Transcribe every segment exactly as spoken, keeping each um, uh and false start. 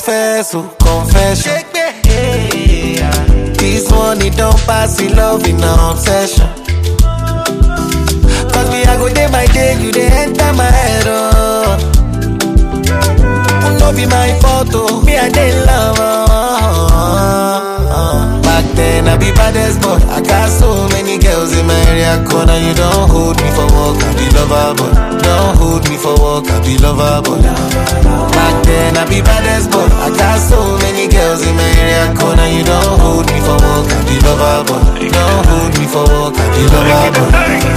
confess, oh, confession. This money don't pass in love in an obsession. Cause me, I go day by day, you they enter my head, oh. No be my photo, me I dey love, oh. Back then I be baddest boy, I got so many girls in my area corner. You don't hold me for work, I be lover boy. Don't hold me for work, I be lover boy. Back then I be baddest boy, I got so many girls in my area corner. You don't hold me for work, I be lover boy. Don't hold me for work, I be lover boy.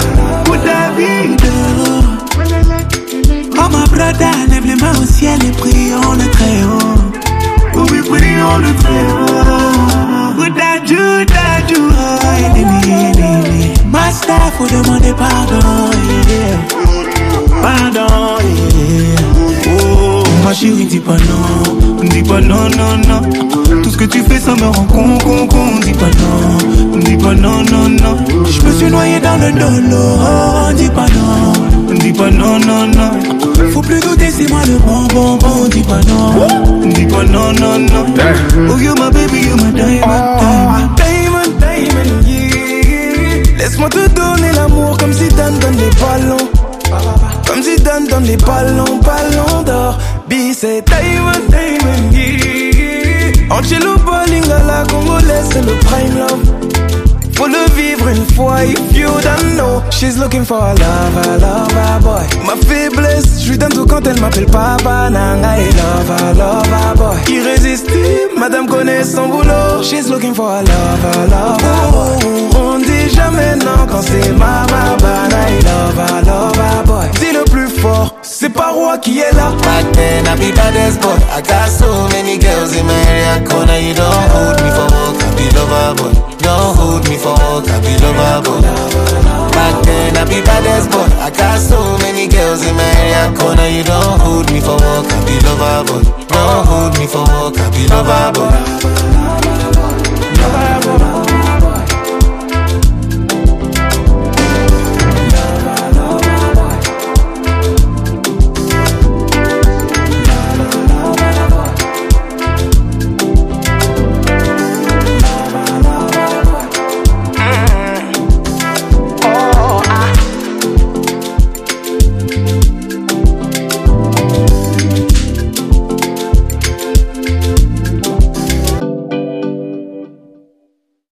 Oh ma brother, lève les mains au ciel et prions le très haut. Oh oui, prions le très haut. Oudadou, dadou, oh, Master, faut demander pardon, yeah. Pardon, yeah. Oh, ma chérie, dis pas non, dis pas non, non, non. Tout ce que tu fais, ça me rend con, con, con. Dis pas non, dis pas non, non, non. Je me suis noyé dans le dolo, oh, dis pas non, dis pas non, non, non. Faut plus douter, c'est moi le bon, bon, bon. Dis pas non, dis pas non, non, non. Oh, you my baby, you my diamond, diamond, diamond, diamond, yeah. Laisse-moi te donner l'amour comme si Dan donne les ballons. Comme si Dan donne les ballons, ballons d'or. B, c'est diamond, diamond, yeah. Ancelotti, Lingala, Congolaise, c'est le prime love. Faut le vivre une fois, if you don't know. She's looking for a lover, lover boy. Ma faiblesse, je lui donne tout quand elle m'appelle papa. Nanga et lover, lover boy. Irrésistible, madame connaît son boulot. She's looking for a lover, lover boy. On dit jamais non quand c'est mama. Bana et lover, lover boy. Dis le plus fort, c'est pas roi qui est là. Back then I be baddest boy, I got so many girls in my area corner. You don't hold me for work, I be lover boy. Don't hold me for work, I be lover boy. Back then I be baddest boy, I got so many girls in my area corner. You don't hold me for work, I be lover boy. Don't hold me for work, I be lover boy.